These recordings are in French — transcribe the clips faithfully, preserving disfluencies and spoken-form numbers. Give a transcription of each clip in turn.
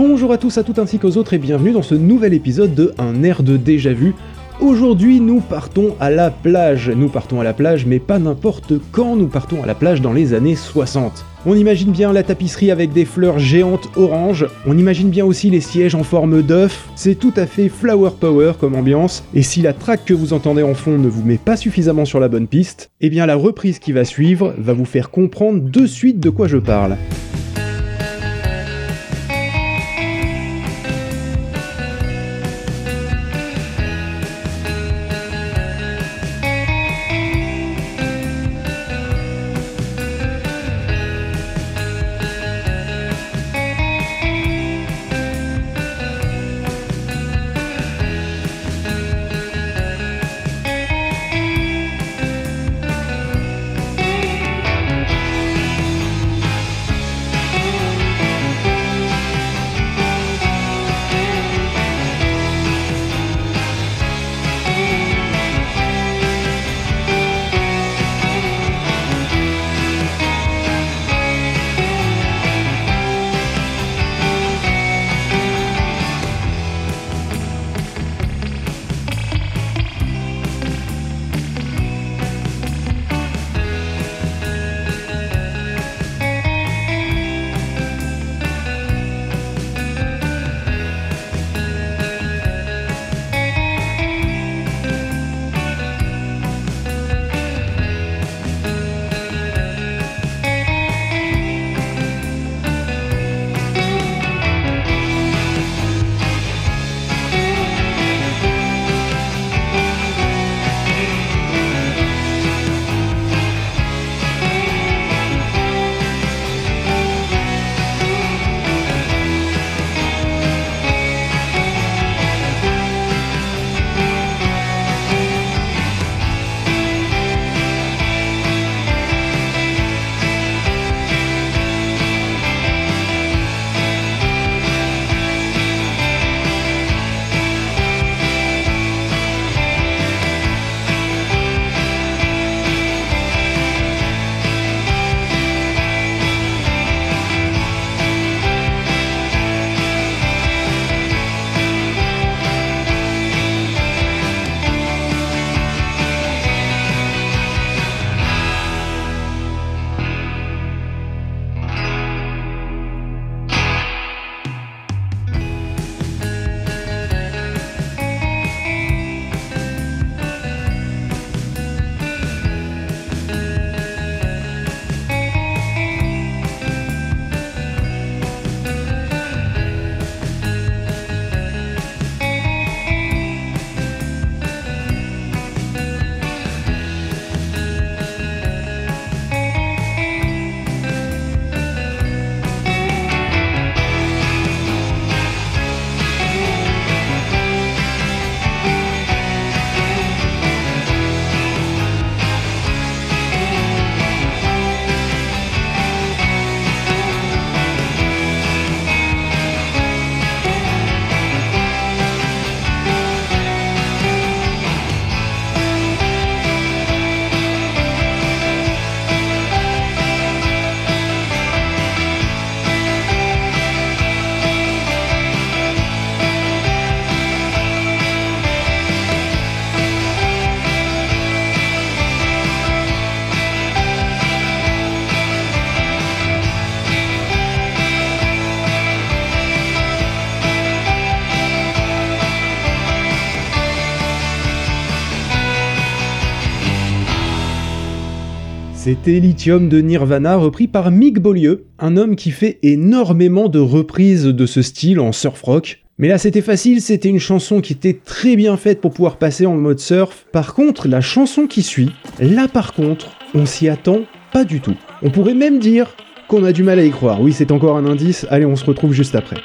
Bonjour à tous, à toutes ainsi qu'aux autres et bienvenue dans ce nouvel épisode de Un air de déjà vu. Aujourd'hui nous partons à la plage, nous partons à la plage mais pas n'importe quand, nous partons à la plage dans les années soixante. On imagine bien la tapisserie avec des fleurs géantes oranges, on imagine bien aussi les sièges en forme d'œuf, c'est tout à fait flower power comme ambiance, et si la track que vous entendez en fond ne vous met pas suffisamment sur la bonne piste, eh bien la reprise qui va suivre va vous faire comprendre de suite de quoi je parle. C'était Lithium de Nirvana, repris par Mick Beaulieu, un homme qui fait énormément de reprises de ce style en surf rock. Mais là c'était facile, c'était une chanson qui était très bien faite pour pouvoir passer en mode surf. Par contre, la chanson qui suit, là par contre, on s'y attend pas du tout. On pourrait même dire qu'on a du mal à y croire. Oui, c'est encore un indice, allez on se retrouve juste après.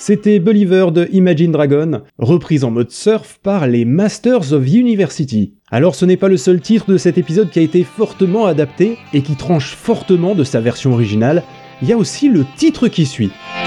C'était Believer de Imagine Dragon, reprise en mode surf par les Masters of University. Alors ce n'est pas le seul titre de cet épisode qui a été fortement adapté et qui tranche fortement de sa version originale, il y a aussi le titre qui suit.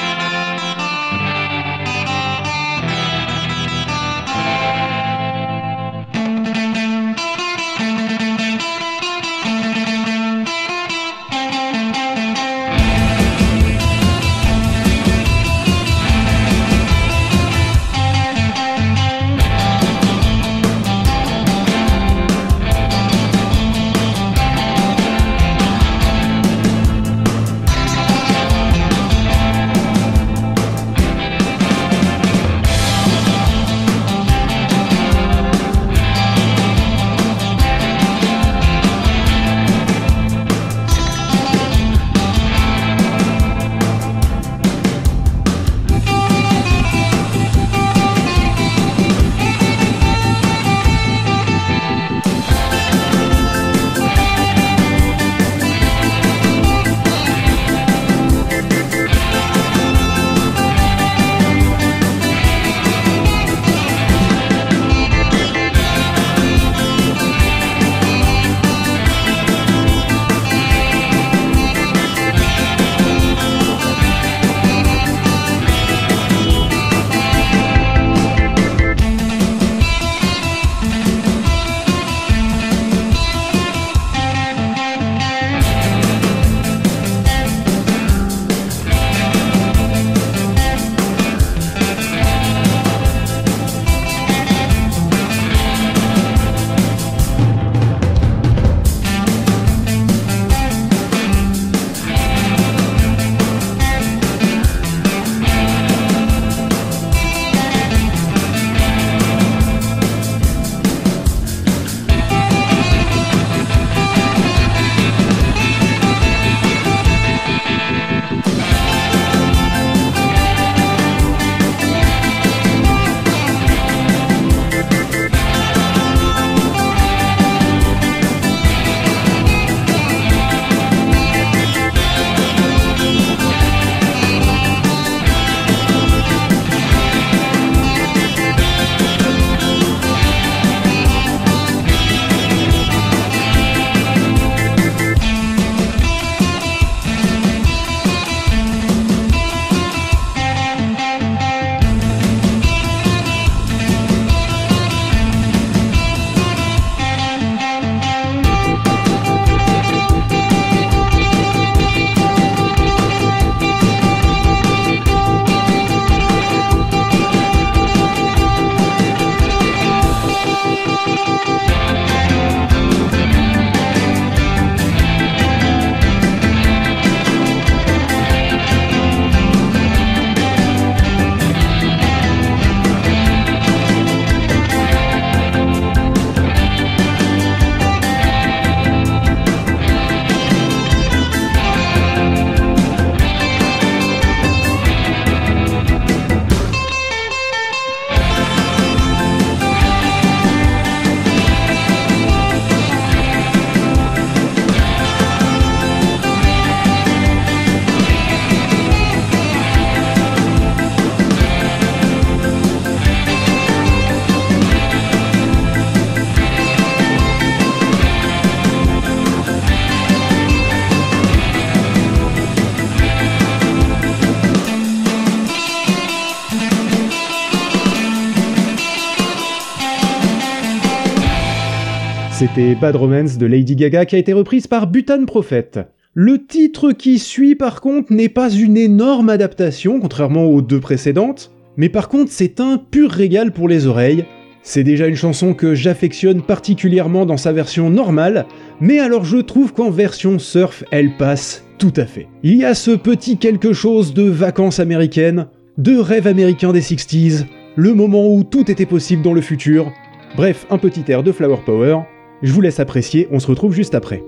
C'était Bad Romance de Lady Gaga qui a été reprise par Butan Prophet. Le titre qui suit par contre n'est pas une énorme adaptation, contrairement aux deux précédentes, mais par contre c'est un pur régal pour les oreilles. C'est déjà une chanson que j'affectionne particulièrement dans sa version normale, mais alors je trouve qu'en version surf, elle passe tout à fait. Il y a ce petit quelque chose de vacances américaines, de rêve américain des sixties, le moment où tout était possible dans le futur, bref, un petit air de Flower Power. Je vous laisse apprécier, on se retrouve juste après.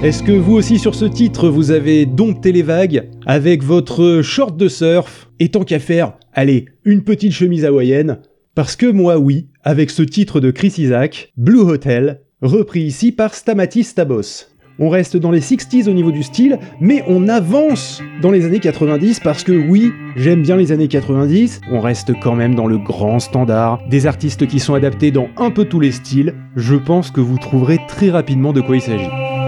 Est-ce que vous aussi sur ce titre vous avez dompté les vagues avec votre short de surf et tant qu'à faire, allez, une petite chemise hawaïenne? Parce que moi oui, avec ce titre de Chris Isaak, Blue Hotel, repris ici par Stamatis Stabos. On reste dans les sixties au niveau du style, mais on avance dans les années quatre-vingt-dix parce que oui, j'aime bien les années quatre-vingt-dix, on reste quand même dans le grand standard, des artistes qui sont adaptés dans un peu tous les styles, je pense que vous trouverez très rapidement de quoi il s'agit.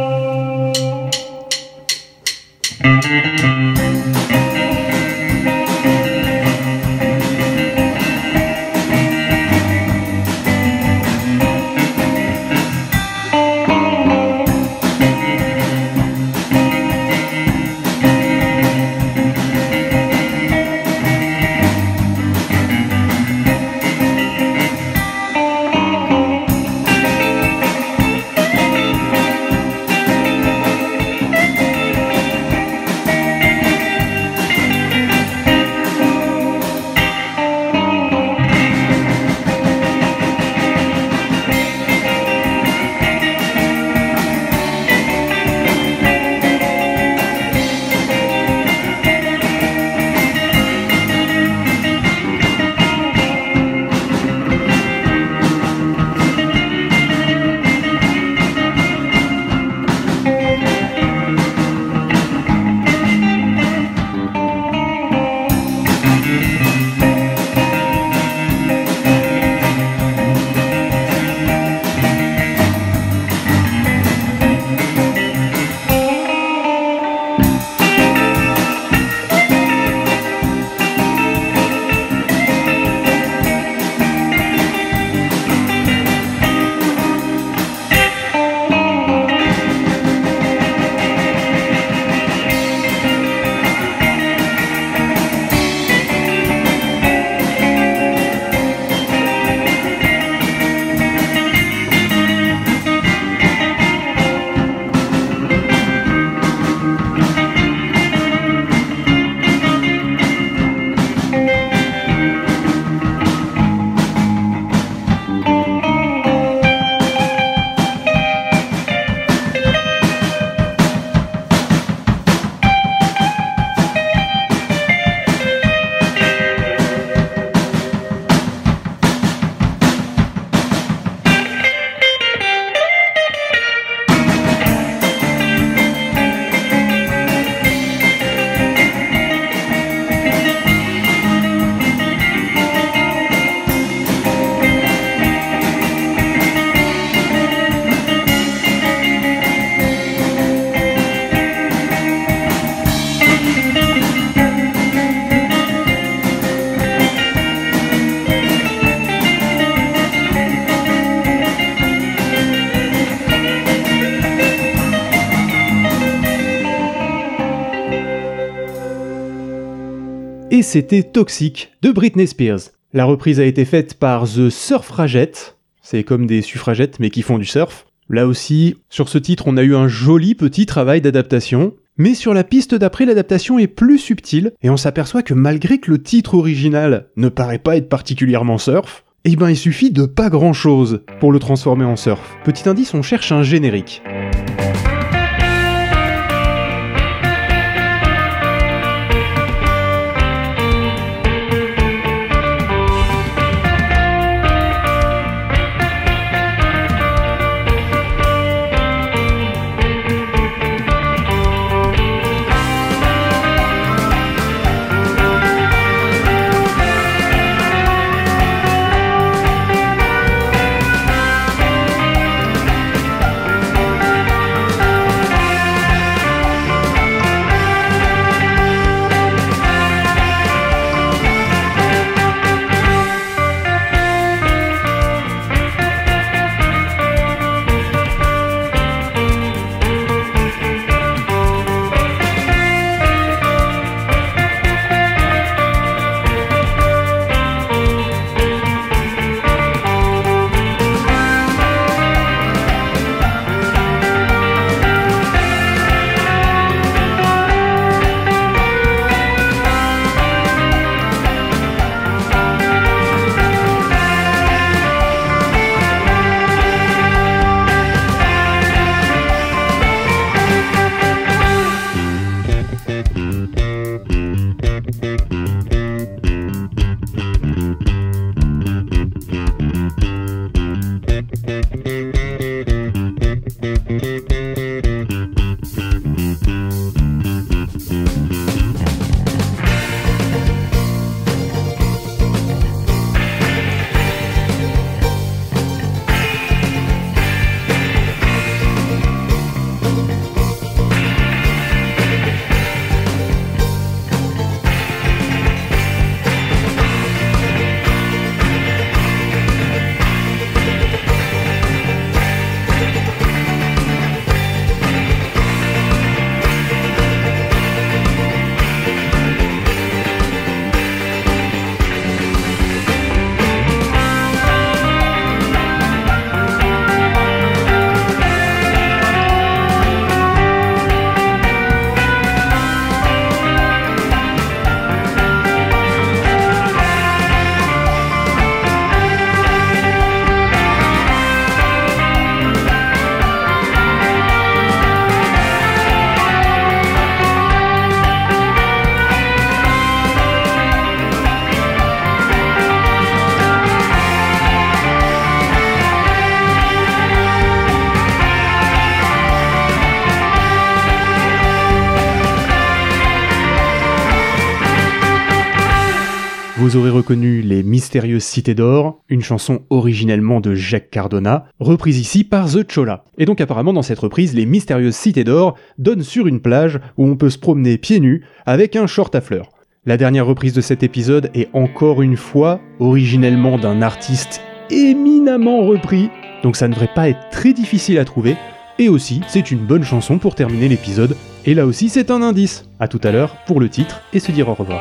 Et c'était Toxic de Britney Spears. La reprise a été faite par The Surfragettes, c'est comme des suffragettes mais qui font du surf. Là aussi, sur ce titre, on a eu un joli petit travail d'adaptation, mais sur la piste d'après, l'adaptation est plus subtile, et on s'aperçoit que malgré que le titre original ne paraît pas être particulièrement surf, eh ben il suffit de pas grand chose pour le transformer en surf. Petit indice, on cherche un générique. Vous aurez reconnu Les Mystérieuses Cités d'Or, une chanson originellement de Jacques Cardona, reprise ici par The Chola. Et donc apparemment dans cette reprise, Les Mystérieuses Cités d'Or donnent sur une plage où on peut se promener pieds nus avec un short à fleurs. La dernière reprise de cet épisode est encore une fois originellement d'un artiste éminemment repris, donc ça ne devrait pas être très difficile à trouver, et aussi c'est une bonne chanson pour terminer l'épisode, et là aussi c'est un indice. A tout à l'heure pour le titre et se dire au revoir.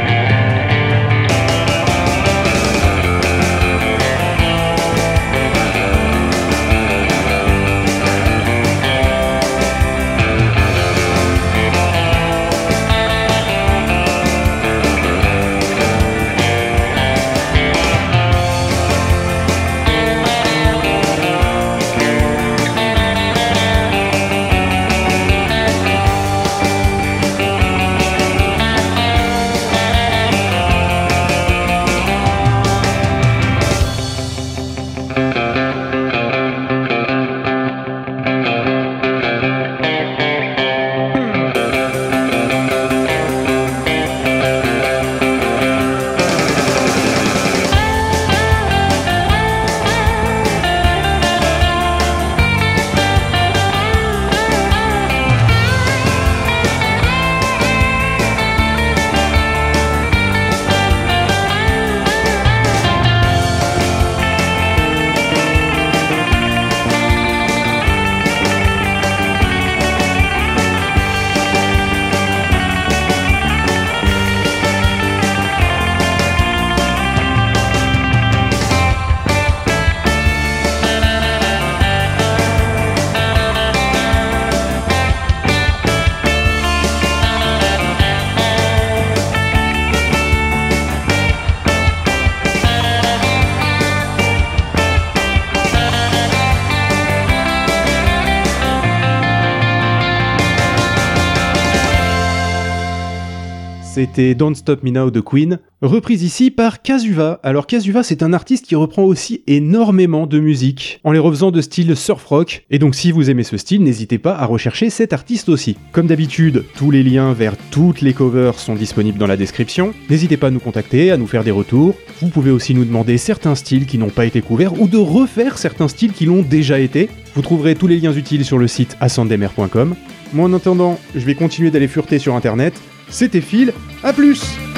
C'était Don't Stop Me Now de Queen, reprise ici par Kazuva. Alors Kazuva, c'est un artiste qui reprend aussi énormément de musique, en les refaisant de style surf rock, et donc si vous aimez ce style, n'hésitez pas à rechercher cet artiste aussi. Comme d'habitude, tous les liens vers toutes les covers sont disponibles dans la description, n'hésitez pas à nous contacter, à nous faire des retours, vous pouvez aussi nous demander certains styles qui n'ont pas été couverts, ou de refaire certains styles qui l'ont déjà été. Vous trouverez tous les liens utiles sur le site ascendemer point com. Moi en attendant, je vais continuer d'aller fureter sur internet. C'était Phil, à plus!